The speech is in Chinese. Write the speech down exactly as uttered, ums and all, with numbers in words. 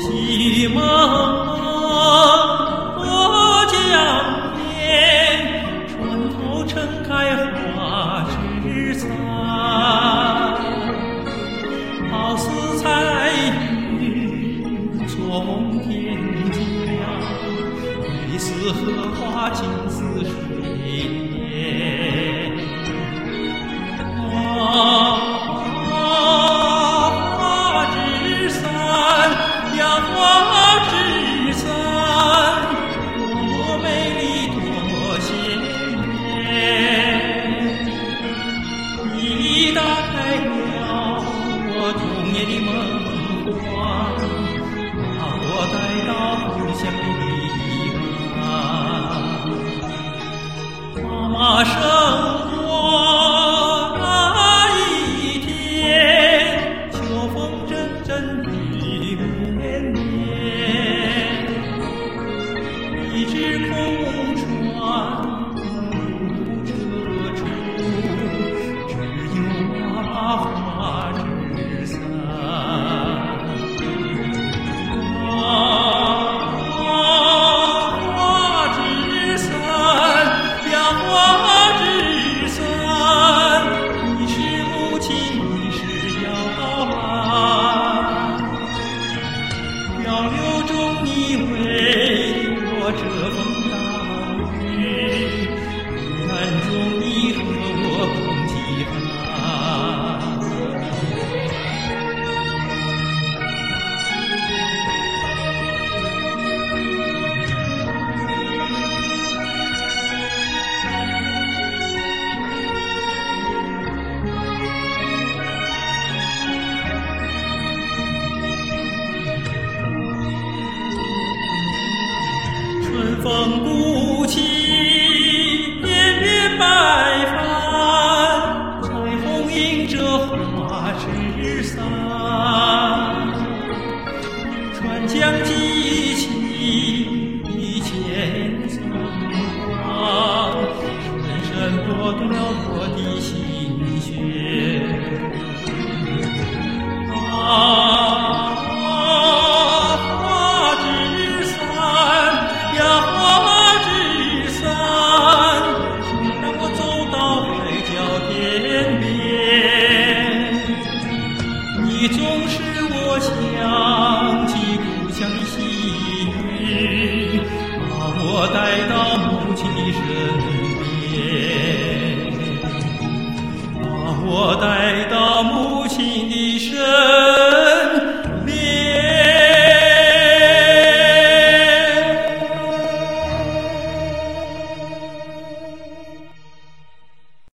西蒙蒙过江边，船头撑开花枝伞，好似彩云做梦天涯，美似荷花近似水天。啊妈生我那一天，秋风阵阵雨绵绵，一只空船不遮处，只有那花枝伞。这风大雨，难中你和我共济寒。春风不起，绵绵白帆，彩虹映着花枝伞。船桨激起一千层浪，深深拨动了我的心弦。啊你总使我想起故乡的细雨，把我带到母亲的身